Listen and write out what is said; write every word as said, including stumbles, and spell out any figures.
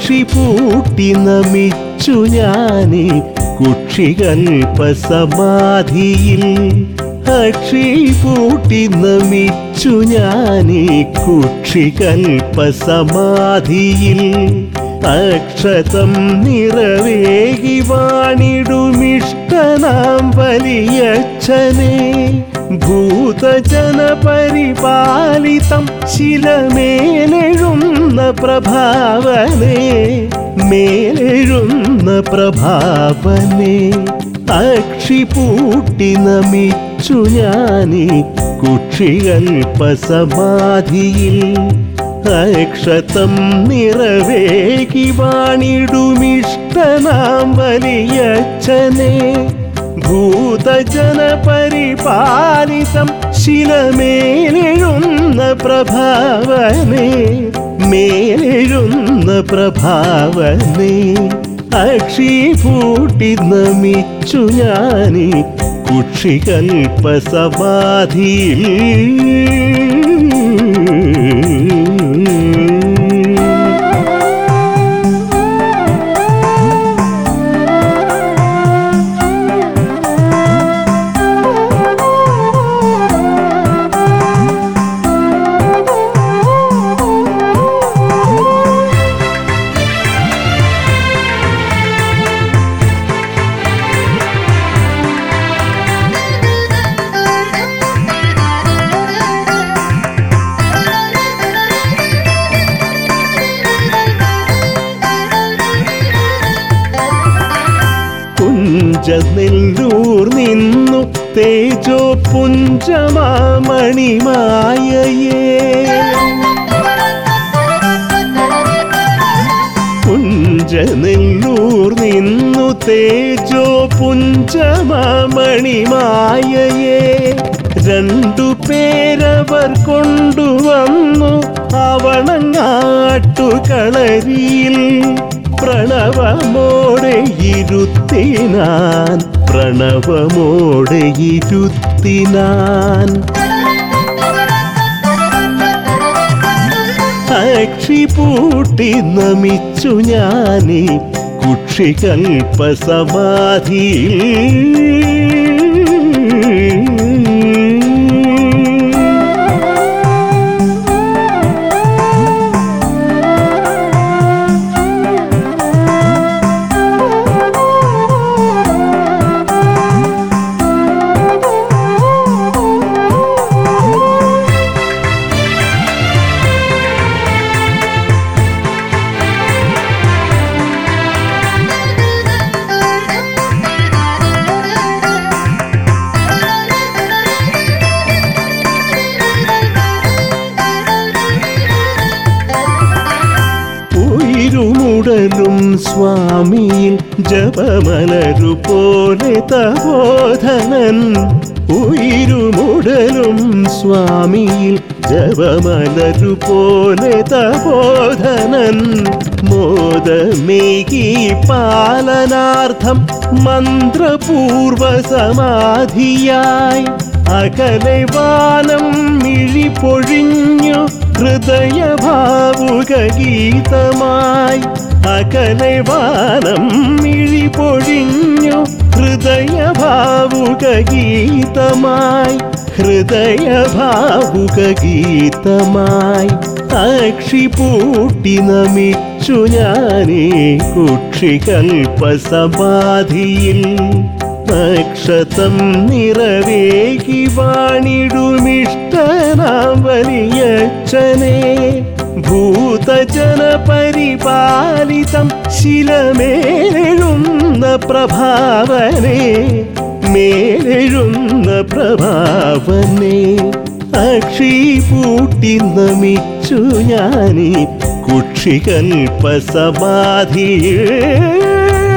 അക്ഷി പൂട്ടി നമിച്ചു ഞാനീ കുക്ഷികൽപസമാധിയിൽ. അക്ഷി പൂട്ടി നമിച്ചു ഞാനീ കുക്ഷികൽപസമാധിയിൽ. അക്ഷതം നിറവേകി വാണിടുമിഷ്ടനാം വലിയച്ഛനെ. ഭൂതജന പരിപാലിതം ശിലമേലെഴുന്ന പ്രഭാവനെ. മേലെഴുന്ന പ്രഭാവനെ. അക്ഷി പൂട്ടി നമിച്ചു ഞാനീ കുക്ഷികൽപസമാധിയിൽ. അക്ഷതം നിറവേകി വാണിടുമിഷ്ടനാം വലിയച്ഛനെ. ഭൂതജന പരിപാലിതം ശിലമേലെഴുന്ന പ്രഭാവനെ. മേലെഴുന്ന പ്രഭാവനെ. അക്ഷി പൂട്ടി നമിച്ചു ഞാനീ കുക്ഷികൽപസമാധിയിൽ. നെല്ലൂർ നിന്നു തേജോ പുഞ്ചമാമണിമായയേ. പുഞ്ചനെല്ലൂർ നിന്നു തേജോ പുഞ്ചമാമണിമായയേ. രണ്ടു പേരവർ കൊണ്ടുവന്നു അവണങ്ങാട്ടുകളരിയിൽ. പ്രണവമോടെ ഇരുത്തിനാൻ. പ്രണവമോടെ ഇരുത്തിനാൻ. അക്ഷി പൂട്ടി നമിച്ചു ഞാനീ കുക്ഷികൽപസമാധിയിൽ. ഉടലും സ്വാമിയിൽ ജപമലരു പോലെ തപോധനൻ. ഉയിരുമുടലും സ്വാമിയിൽ ജപമലരു പോലെ തപോധനൻ. മോദമേകി പാലനാർത്ഥം മന്ത്രപൂർവ സമാധിയായി. അകലെ വാനം മിഴിപൊഴിഞ്ഞു ഹൃദയഭാവുക ഗീതമായി. അകലെ വാനം മിഴിപൊഴിഞ്ഞു ഹൃദയഭാവുക ഗീതമായി. ഹൃദയഭാവുക ഗീതമായി. അക്ഷി പൂട്ടി നമിച്ചു ഞാനീ കുക്ഷികൽപസമാധിയിൽ. അക്ഷതം നിറവേകി വാണിടുമിഷ്ടനാം വലിയച്ഛനെ. ഭൂതജന പരിപാലിതം ശിലമേലെഴുന്ന പ്രഭാവനെ. മേലെഴുന്ന പ്രഭാവനെ. അക്ഷി പൂട്ടി നമിച്ചു ഞാനീ കുക്ഷികൽപസമാധിയിൽ.